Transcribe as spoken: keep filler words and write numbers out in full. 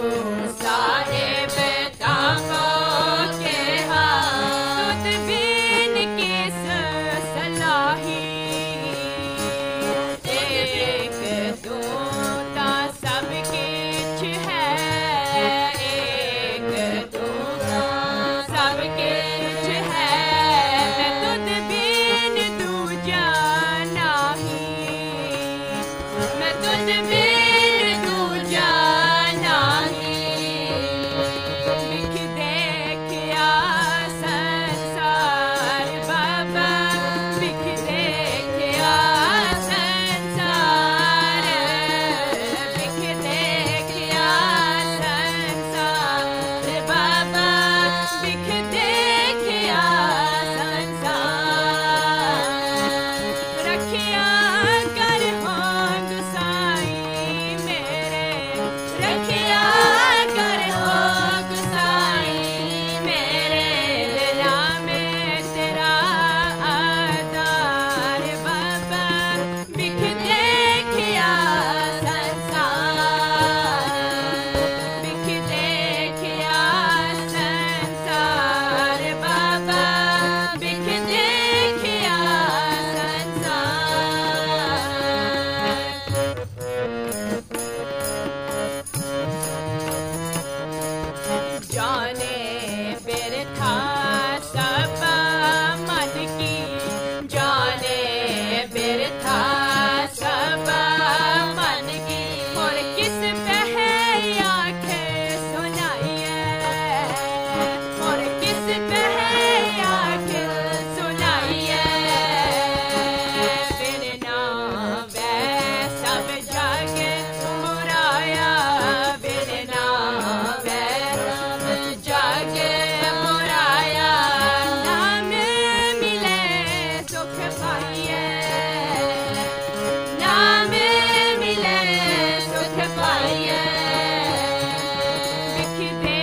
साहिब ताबो के हाँ तुद बिन किस सलाही एक तू ता सब किछ है एक तू ता सब किछ है मैं तुद बिन दूजा नाही मैं तुद बिन दूजा नाही लिख देखिया संसार बाबा लिख देखिया संसार लिख देखिया संसार बाबा लिख देखिया संसार रखिया कर होंद साईं मेरे रखिया कर होंद साईं मेरे दिला में तेरा आधार बाबा लिख देखिया संसार लिख देखिया संसार बाबा लिख देखिया संसार जाने बिरथा सब मन की जाने बिरथा सब मन की और किस पे आंखें सुनाइए और किस पे आंखें सुनाइए बिना वे सब जग मुराया बिना वे सब जग मुराया नाम मिले सुख पाइए नाम मिले सुख पाइए लिख दे